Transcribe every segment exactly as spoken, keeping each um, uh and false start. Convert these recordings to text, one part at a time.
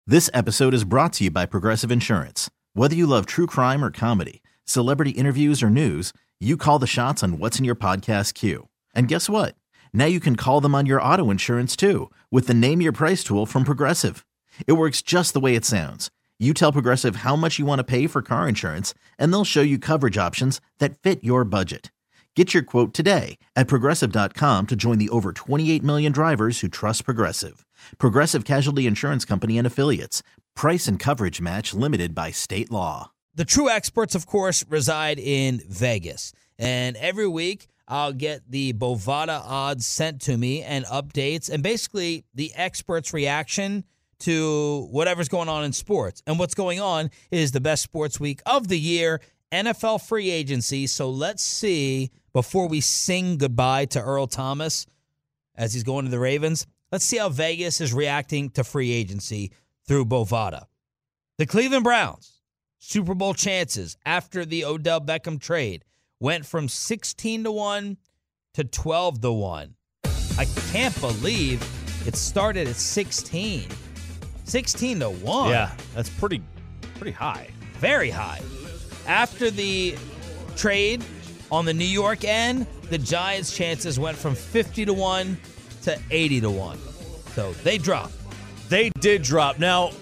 This episode is brought to you by Progressive Insurance. Whether you love true crime or comedy, celebrity interviews or news, you call the shots on what's in your podcast queue. And guess what? Now you can call them on your auto insurance too with the Name Your Price tool from Progressive. It works just the way it sounds. You tell Progressive how much you want to pay for car insurance, and they'll show you coverage options that fit your budget. Get your quote today at Progressive dot com to join the over twenty-eight million drivers who trust Progressive. Progressive Casualty Insurance Company and Affiliates. Price and coverage match limited by state law. The true experts, of course, reside in Vegas. And every week, I'll get the Bovada odds sent to me and updates and basically the experts' reaction to whatever's going on in sports. And what's going on is the best sports week of the year, N F L free agency. So let's see, before we sing goodbye to Earl Thomas as he's going to the Ravens, let's see how Vegas is reacting to free agency through Bovada. The Cleveland Browns, Super Bowl chances after the Odell Beckham trade went from sixteen to one to twelve to one. I can't believe it started at sixteen. sixteen to one. Yeah, that's pretty pretty high. Very high. After the trade on the New York end, the Giants' chances went from fifty to one to eighty to one. So they dropped. They did drop. Now,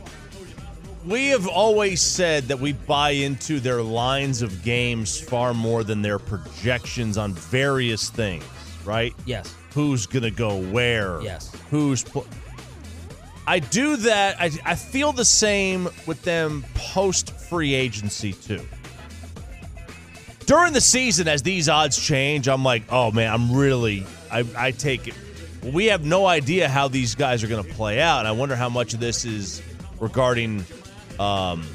we have always said that we buy into their lines of games far more than their projections on various things, right? Yes. Who's going to go where? Yes. Who's pl- I do that. I, I feel the same with them post-free agency, too. During the season, as these odds change, I'm like, oh, man, I'm really – I I take it. We have no idea how these guys are going to play out, and I wonder how much of this is regarding – Um,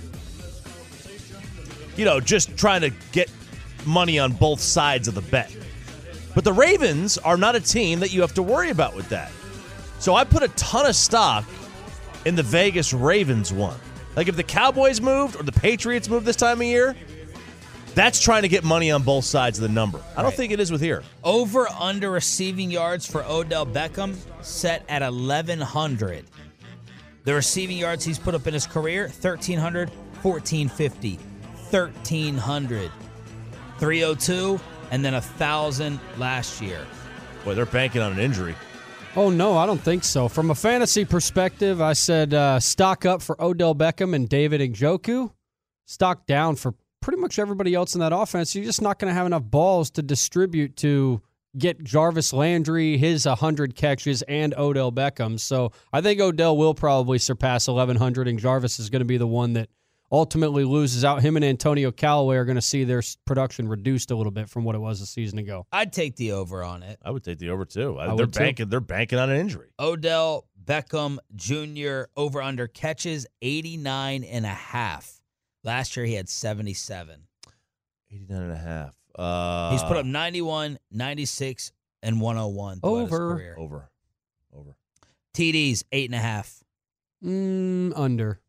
you know, just trying to get money on both sides of the bet. But the Ravens are not a team that you have to worry about with that. So I put a ton of stock in the Vegas Ravens one. Like if the Cowboys moved or the Patriots moved this time of year, that's trying to get money on both sides of the number. I don't right. think it is with here. Over under receiving yards for Odell Beckham set at eleven hundred. The receiving yards he's put up in his career, thirteen hundred, fourteen fifty, thirteen hundred, three oh two, and then one thousand last year. Boy, they're banking on an injury. Oh, no, I don't think so. From a fantasy perspective, I said uh, stock up for Odell Beckham and David Njoku. Stock down for pretty much everybody else in that offense. You're just not going to have enough balls to distribute to get Jarvis Landry, his one hundred catches, and Odell Beckham. So I think Odell will probably surpass eleven hundred, and Jarvis is going to be the one that ultimately loses out. Him and Antonio Callaway are going to see their production reduced a little bit from what it was a season ago. I'd take the over on it. I would take the over, too. I they're would banking too. They're banking on an injury. Odell Beckham Junior over-under catches, eighty-nine and a half. Last year he had seventy-seven. eighty-nine and a half. Uh, He's put up ninety-one, ninety-six, and one oh one throughout his over. career. Over. Over. T Ds, eight and a half. Mm, under.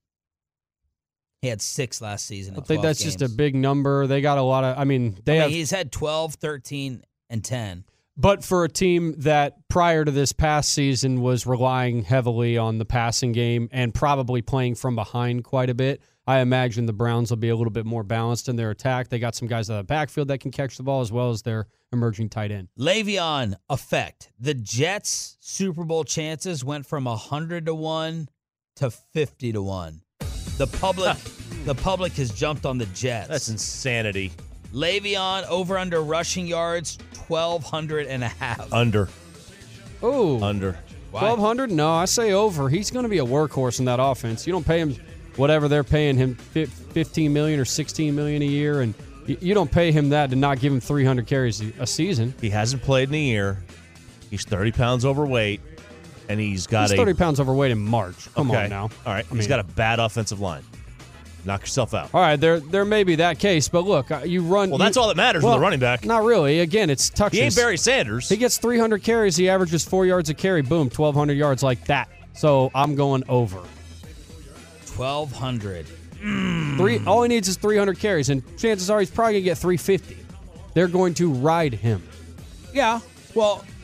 He had six last season. I think that's games. just a big number. They got a lot of, I mean, they I have. mean, he's had twelve, thirteen, and ten. But for a team that prior to this past season was relying heavily on the passing game and probably playing from behind quite a bit, I imagine the Browns will be a little bit more balanced in their attack. They got some guys out of the backfield that can catch the ball as well as their emerging tight end. Le'Veon effect. The Jets' Super Bowl chances went from one hundred to one to fifty to one. The public the public has jumped on the Jets. That's insanity. Le'Veon over under rushing yards, twelve hundred and a half. Under. Oh. Under. twelve hundred? No, I say over. He's going to be a workhorse in that offense. You don't pay him whatever they're paying him, fifteen million dollars or sixteen million dollars a year, and you don't pay him that to not give him three hundred carries a season. He hasn't played in a year. He's thirty pounds overweight, and he's got he's a... thirty pounds overweight in March. Come okay. on now. All right. I He's mean, got a bad offensive line. Knock yourself out. All right, there there may be that case, but look, uh, you run... Well, you, that's all that matters well, with the running back. Not really. Again, it's touches. He ain't Barry Sanders. He gets three hundred carries. He averages four yards a carry. Boom, twelve hundred yards like that. So I'm going over. twelve hundred. Mm. Three. All he needs is three hundred carries, and chances are he's probably going to get three fifty. They're going to ride him. Yeah. Well,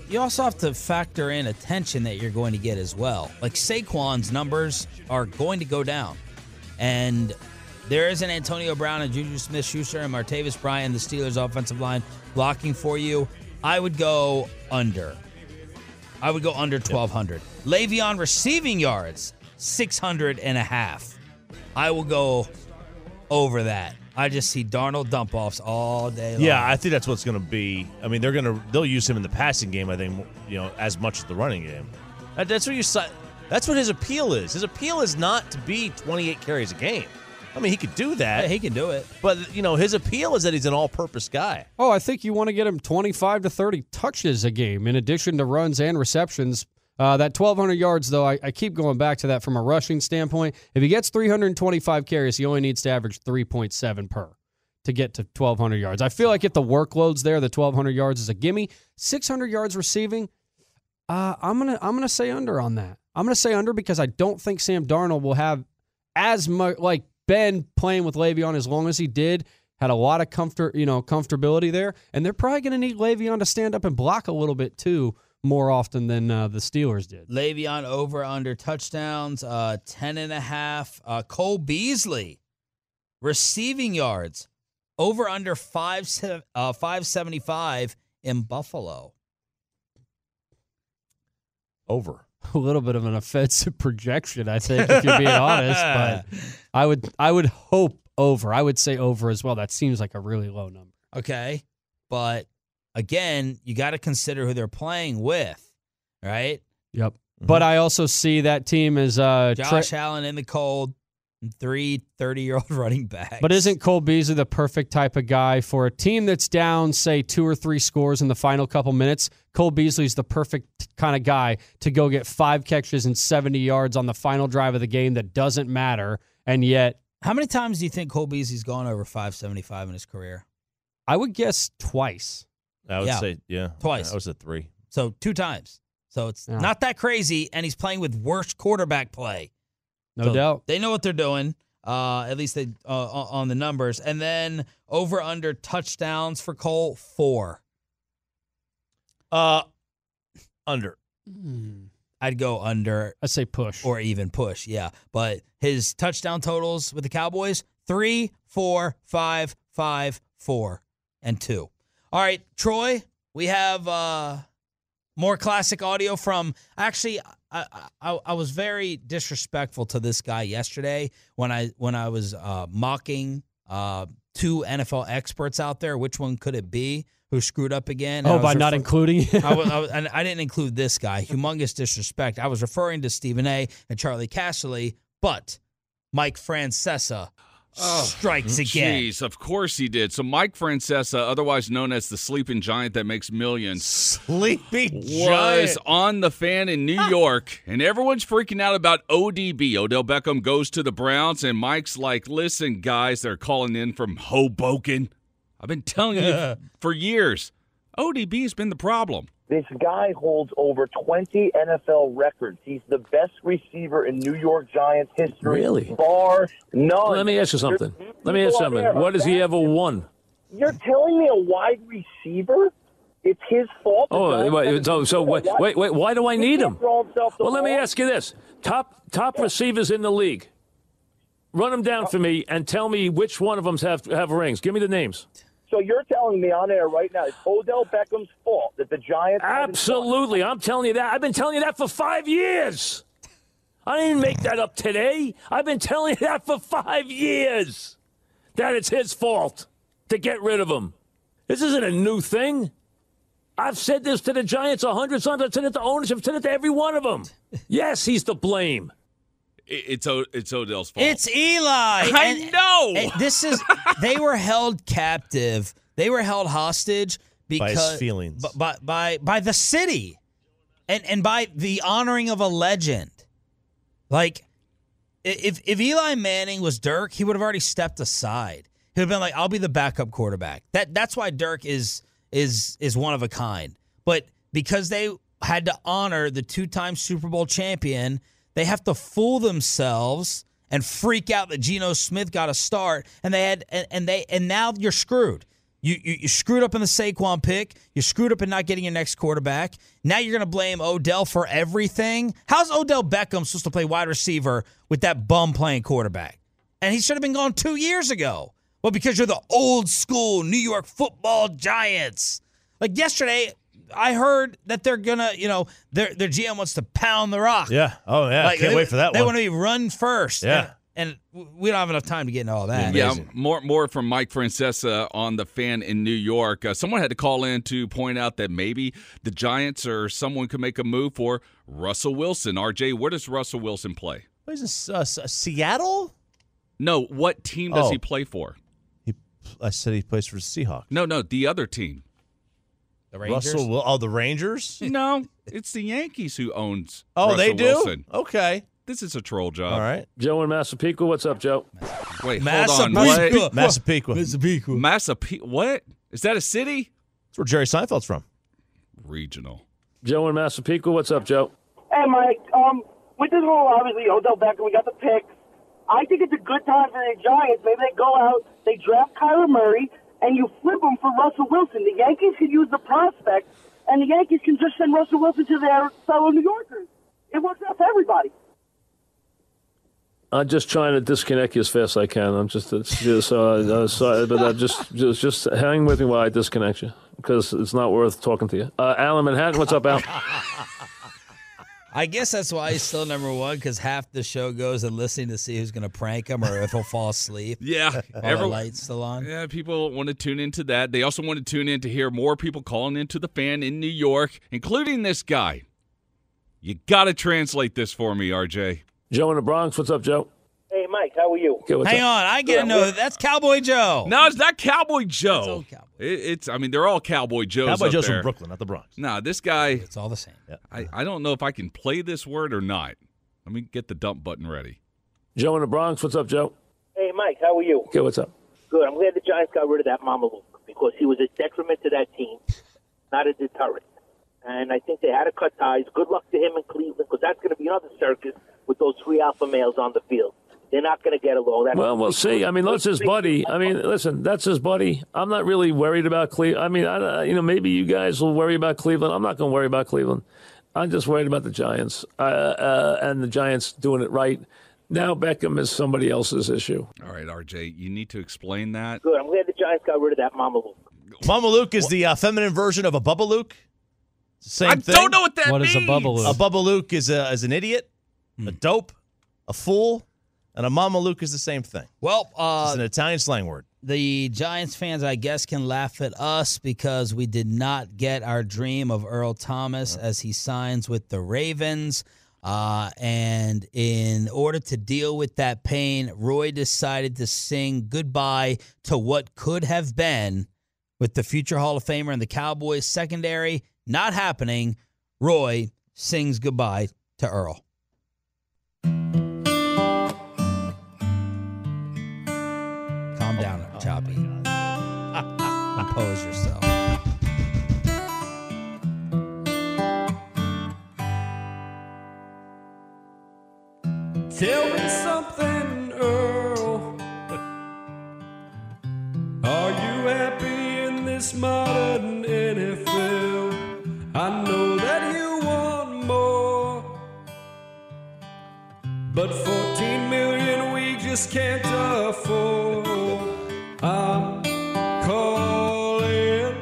you also have to factor in attention that you're going to get as well. Like Saquon's numbers are going to go down. And there isn't Antonio Brown and Juju Smith-Schuster and Martavis Bryant, the Steelers' offensive line, blocking for you. I would go under. I would go under twelve hundred. Yep. Le'Veon receiving yards, six hundred and a half. I will go over that. I just see Darnold dump-offs all day long. Yeah, I think that's what's going to be. I mean, they're going to they'll use him in the passing game, I think, you know, as much as the running game. That, that's what you that's what his appeal is. His appeal is not to be twenty-eight carries a game. I mean, he could do that. Yeah, he can do it. But, you know, his appeal is that he's an all-purpose guy. Oh, I think you want to get him twenty-five to thirty touches a game in addition to runs and receptions. Uh, that twelve hundred yards, though, I, I keep going back to that from a rushing standpoint. If he gets three hundred twenty-five carries, he only needs to average three point seven per to get to twelve hundred yards. I feel like if the workload's there, the twelve hundred yards is a gimme. six hundred yards receiving, uh, I'm gonna I'm gonna say under on that. I'm gonna say under because I don't think Sam Darnold will have as much like Ben playing with Le'Veon as long as he did. Had a lot of comfort, you know, comfortability there, and they're probably gonna need Le'Veon to stand up and block a little bit too. More often than uh, the Steelers did. Le'Veon over under touchdowns, uh, ten and a half. Uh, Cole Beasley, receiving yards, over under five uh, five seventy five in Buffalo. Over. A little bit of an offensive projection, I think, if you're being honest. But I would I would hope over. I would say over as well. That seems like a really low number. Okay, but. Again, you got to consider who they're playing with, right? Yep. Mm-hmm. But I also see that team as uh, Josh tra- Allen in the cold, and three thirty-year-old running backs. But isn't Cole Beasley the perfect type of guy for a team that's down, say, two or three scores in the final couple minutes? Cole Beasley's the perfect kind of guy to go get five catches and seventy yards on the final drive of the game that doesn't matter, and yet... How many times do you think Cole Beasley's gone over five seventy-five in his career? I would guess twice. I would yeah. say, yeah. Twice. I was at three. So two times. So it's yeah. not that crazy, and he's playing with worst quarterback play. No so doubt. They know what they're doing, uh, at least they uh, on the numbers. And then over-under touchdowns for Cole, four. Uh, under. Hmm. I'd go under. I'd say push. Or even push, yeah. But his touchdown totals with the Cowboys, three, four, five, five, four, and two. All right, Troy, we have uh, more classic audio from – actually, I, I I was very disrespectful to this guy yesterday when I when I was uh, mocking uh, two N F L experts out there. Which one could it be who screwed up again? Oh, by not refer- including him? I, was, I, was, and I didn't include this guy. Humongous disrespect. I was referring to Stephen A. and Charlie Casserly, but Mike Francesa – Oh, strikes again. Jeez, of course he did. So Mike Francesa, otherwise known as the sleeping giant that makes millions, sleeping was giant. on the Fan in New York, and everyone's freaking out about O D B. Odell Beckham goes to the Browns, and Mike's like, listen, guys, they're calling in from Hoboken. I've been telling you for years, O D B has been the problem. This guy holds over twenty N F L records. He's the best receiver in New York Giants history. Really? Bar none. Let me ask you something. Let me ask you something. What has he ever won? You're telling me a wide receiver? It's his fault. Oh, wait, so, so wait, wait, wait, why do I need him? Well, let me ask you this. Top top receivers in the league. Run them down for me and tell me which one of them have, have rings. Give me the names. So you're telling me on air right now it's Odell Beckham's fault that the Giants... Absolutely. I'm telling you that. I've been telling you that for five years. I didn't make that up today. I've been telling you that for five years. That it's his fault to get rid of him. This isn't a new thing. I've said this to the Giants a hundred times. I've said it to owners. I've said it to every one of them. Yes, he's to blame. It's o- it's Odell's fault. It's Eli. I and, know. And this is they were held captive. They were held hostage because by his feelings, by, by by by the city, and and by the honoring of a legend. Like if if Eli Manning was Dirk, he would have already stepped aside. He would have been like, "I'll be the backup quarterback." That that's why Dirk is is is one of a kind. But because they had to honor the two-time Super Bowl champion, they have to fool themselves and freak out that Geno Smith got a start, and they had and, and they and now you're screwed. You, you you screwed up in the Saquon pick. You screwed up in not getting your next quarterback. Now you're going to blame Odell for everything? How's Odell Beckham supposed to play wide receiver with that bum playing quarterback? And he should have been gone two years ago. Well, because you're the old school New York football Giants. Like yesterday, I heard that they're going to, you know, their their G M wants to pound the rock. Yeah. Oh, yeah. Like, Can't they, wait for that they one. want to be run first. Yeah. And, and we don't have enough time to get into all that. Yeah, more more from Mike Francesa on the Fan in New York. Uh, someone had to call in to point out that maybe the Giants or someone could make a move for Russell Wilson. R J, where does Russell Wilson play? Is in uh, Seattle? No, what team does Oh. he play for? He, I said he plays for the Seahawks. No, no, the other team. The Rangers? Russell, Wil- oh, the Rangers? No, it's the Yankees who owns Oh, Russell they do? Wilson. Okay. This is a troll job. All right. Joe in Massapequa, what's up, Joe? Wait, Massapequa. hold on. What? Massapequa. Massapequa. Massapequa. What? Is that a city? That's where Jerry Seinfeld's from. Regional. Joe in Massapequa, what's up, Joe? Hey, Mike. Um, with this whole, obviously, Odell Beckham, we got the picks. I think it's a good time for the Giants. Maybe they go out, they draft Kyler Murray, and you flip him for Russell Wilson. The Yankees could use the prospect, and the Yankees can just send Russell Wilson to their fellow New Yorkers. It works out for everybody. I'm just trying to disconnect you as fast as I can. I'm just, it's just uh, uh, sorry, but uh, just, just, just hang with me while I disconnect you because it's not worth talking to you. Uh, Alan Manhattan, what's up, Al? I guess that's why he's still number one, because half the show goes and listening to see who's going to prank him or if he'll fall asleep. Yeah. While the every- light's still on. Yeah, people want to tune into that. They also want to tune in to hear more people calling into the Fan in New York, including this guy. You got to translate this for me, R J. Joe in the Bronx, what's up, Joe? Hey, Mike, how are you? Okay, what's Hang up? on, I get to know that's Cowboy Joe. No, it's not Cowboy It's Joe. old Cowboy. It, it's, I mean, they're all Cowboy Joes Cowboy up Joe's there. from Brooklyn, not the Bronx. Nah, this guy, It's all the same. I, I don't know if I can play this word or not. Let me get the dump button ready. Joe in the Bronx, what's up, Joe? Hey, Mike, how are you? Okay, what's up? Good. I'm glad the Giants got rid of that Mama Luke because he was a detriment to that team, not a deterrent. And I think they had to cut ties. Good luck to him in Cleveland because that's going to be another circus with those three alpha males on the field. They're not going to get along. That's Well, we'll see. I mean, that's his buddy. I mean, listen, that's his buddy. I'm not really worried about Cleveland. I mean, I, you know, maybe you guys will worry about Cleveland. I'm not going to worry about Cleveland. I'm just worried about the Giants uh, uh, and the Giants doing it right. Now Beckham is somebody else's issue. All right, R J, you need to explain that. Good. I'm glad the Giants got rid of that Mama Luke. Mama Luke is the uh, feminine version of a Bubba Luke. It's the same I thing. don't know what that What is means. a bubble A Bubba Luke is, a, is an idiot, a dope, a fool, and a Mama Luke is the same thing. Well, It's uh, an Italian slang word. the Giants fans, I guess, can laugh at us because we did not get our dream of Earl Thomas as he signs with the Ravens. Uh, and in order to deal with that pain, Roy decided to sing goodbye to what could have been with the future Hall of Famer and the Cowboys secondary. Not happening. Roy sings goodbye to Earl. Calm down, Choppy. Compose yourself. Tell me something, Earl. Are you happy in this modern N F L? I know that you want more, but fourteen million we just can't afford. I'm calling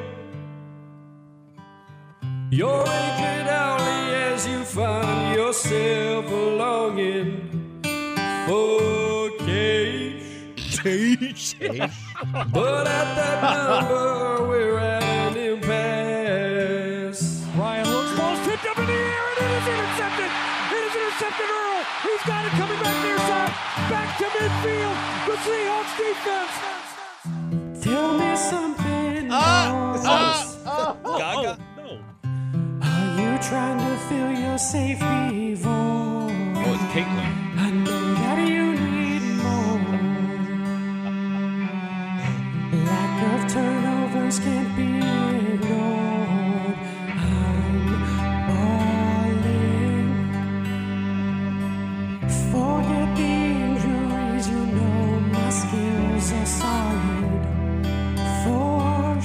your agent hourly as you find yourself longing for cash. But at that number, we're at an impasse. Ryan looks, ball's tipped up in the air, and it is intercepted. It is intercepted, Earl. He's got it coming back near side. Back to midfield. The Seahawks defense. Tell me something else. Gaga? Are you trying to fill your safety void? Oh, it's Caitlin. I know that you need more. Lack of turnovers can't be ignored. I'm balling. Forget the injuries, you know my skills are solid. For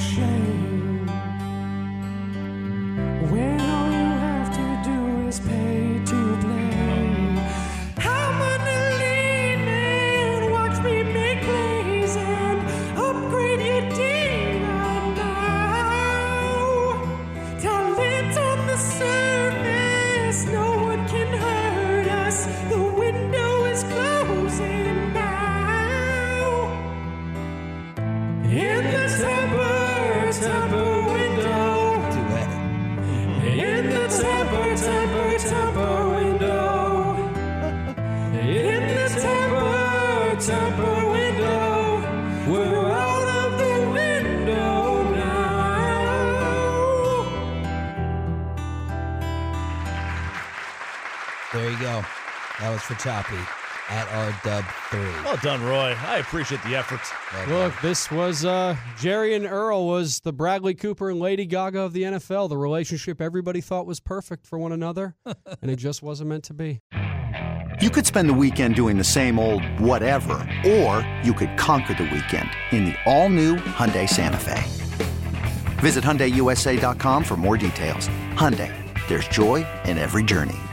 Tampa window. We're out of the window now. There you go. That was for Choppy at R Dub three. Well done, Roy. I appreciate the efforts. Look, this was uh, Jerry and Earl was the Bradley Cooper and Lady Gaga of the N F L. The relationship everybody thought was perfect for one another, and it just wasn't meant to be. You could spend the weekend doing the same old whatever, or you could conquer the weekend in the all-new Hyundai Santa Fe. Visit Hyundai U S A dot com for more details. Hyundai, there's joy in every journey.